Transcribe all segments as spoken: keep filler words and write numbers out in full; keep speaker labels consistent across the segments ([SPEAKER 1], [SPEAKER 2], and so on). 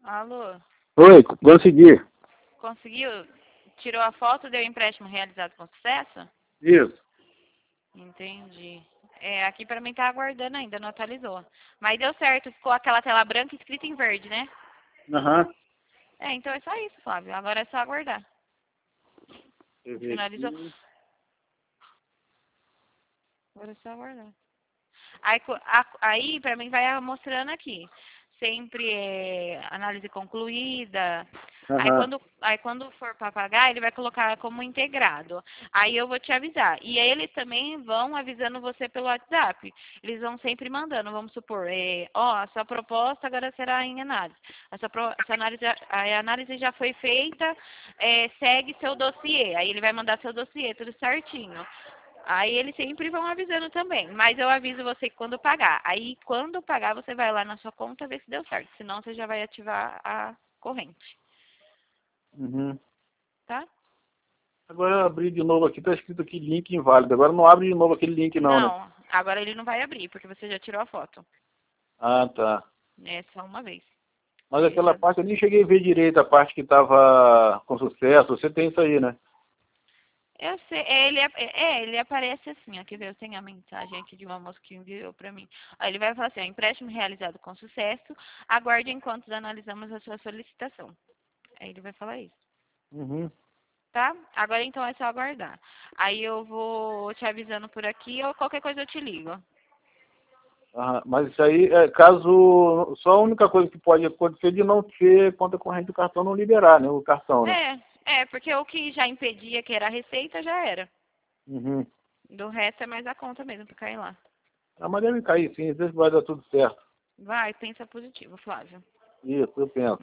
[SPEAKER 1] Alô?
[SPEAKER 2] Oi, consegui.
[SPEAKER 1] Conseguiu? Tirou a foto, deu empréstimo realizado com sucesso?
[SPEAKER 2] Isso.
[SPEAKER 1] Entendi. É, aqui pra mim tá aguardando ainda, não atualizou. Mas deu certo, ficou aquela tela branca escrita em verde, né?
[SPEAKER 2] Aham.
[SPEAKER 1] É, então é só isso, Flávio. Agora é só aguardar.
[SPEAKER 2] Deixa eu ver
[SPEAKER 1] Finalizou.
[SPEAKER 2] aqui.
[SPEAKER 1] Agora é só aguardar. Aí, co- a- aí pra mim vai mostrando aqui. Sempre é análise concluída. Aí
[SPEAKER 2] Aham.
[SPEAKER 1] quando, aí quando for para pagar, ele vai colocar como integrado. Aí eu vou te avisar. E aí eles também vão avisando você pelo WhatsApp. Eles vão sempre mandando, vamos supor, é, ó, a sua proposta agora será em análise. A sua, pro- a sua análise, já- a análise já foi feita, é, segue seu dossiê. Aí ele vai mandar seu dossiê, tudo certinho. Aí eles sempre vão avisando também. Mas eu aviso você quando pagar. Aí quando pagar, você vai lá na sua conta ver se deu certo. Senão você já vai ativar a corrente.
[SPEAKER 2] Uhum.
[SPEAKER 1] Tá?
[SPEAKER 2] Agora eu abri de novo aqui, tá escrito aqui link inválido. Agora não abre de novo aquele link não, né?
[SPEAKER 1] Não, agora ele não vai abrir, porque você já tirou a foto.
[SPEAKER 2] Ah, tá.
[SPEAKER 1] É só uma vez.
[SPEAKER 2] Mas
[SPEAKER 1] Ele
[SPEAKER 2] aquela
[SPEAKER 1] já...
[SPEAKER 2] parte eu nem cheguei a ver direito, a parte que tava com sucesso. Você tem isso aí, né?
[SPEAKER 1] Eu sei, é, ele, ap- é, ele aparece assim, ó, quer ver, eu tenho a mensagem aqui de uma moça que enviou pra mim. Aí ele vai falar assim, ó, empréstimo realizado com sucesso, aguarde enquanto analisamos a sua solicitação. Aí ele vai falar isso.
[SPEAKER 2] Uhum.
[SPEAKER 1] Tá? Agora então é só aguardar. Aí eu vou te avisando por aqui ou qualquer coisa eu te ligo.
[SPEAKER 2] Ah, mas isso aí, é, caso... Só a única coisa que pode acontecer de não ter conta corrente do cartão não liberar, né? O cartão, né?
[SPEAKER 1] É, é, porque o que já impedia que era a receita já era.
[SPEAKER 2] Uhum.
[SPEAKER 1] Do resto é mais a conta mesmo pra cair lá.
[SPEAKER 2] Ah, mas deve cair sim, às vezes vai dar tudo certo.
[SPEAKER 1] Vai, pensa positivo, Flávio.
[SPEAKER 2] Isso, eu penso.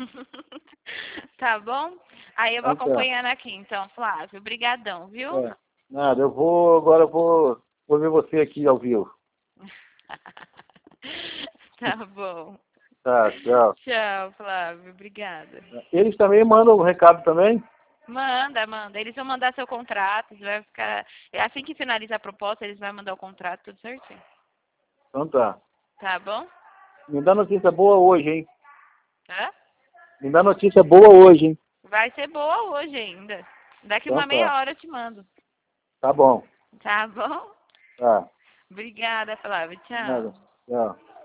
[SPEAKER 1] Tá bom? Aí eu vou
[SPEAKER 2] Então tá.
[SPEAKER 1] acompanhando aqui então, Flávio. Obrigadão, viu?
[SPEAKER 2] É. Nada, eu vou, agora eu vou, vou ver você aqui ao vivo.
[SPEAKER 1] Tá bom.
[SPEAKER 2] Tá, tchau.
[SPEAKER 1] Tchau, Flávio. Obrigada.
[SPEAKER 2] Eles também mandam o recado também?
[SPEAKER 1] Manda, manda. Eles vão mandar seu contrato, você vai ficar. É assim que finaliza a proposta, eles vão mandar o contrato, tudo certinho.
[SPEAKER 2] Então tá.
[SPEAKER 1] Tá bom?
[SPEAKER 2] Me dá notícia boa hoje, hein?
[SPEAKER 1] Hã?
[SPEAKER 2] Me dá notícia boa hoje, hein?
[SPEAKER 1] Vai ser boa hoje ainda. Daqui
[SPEAKER 2] Então
[SPEAKER 1] uma meia
[SPEAKER 2] tá.
[SPEAKER 1] hora eu te mando.
[SPEAKER 2] Tá bom.
[SPEAKER 1] Tá bom?
[SPEAKER 2] Tá.
[SPEAKER 1] Obrigada, Flávio. Tchau.
[SPEAKER 2] Nada. Tchau.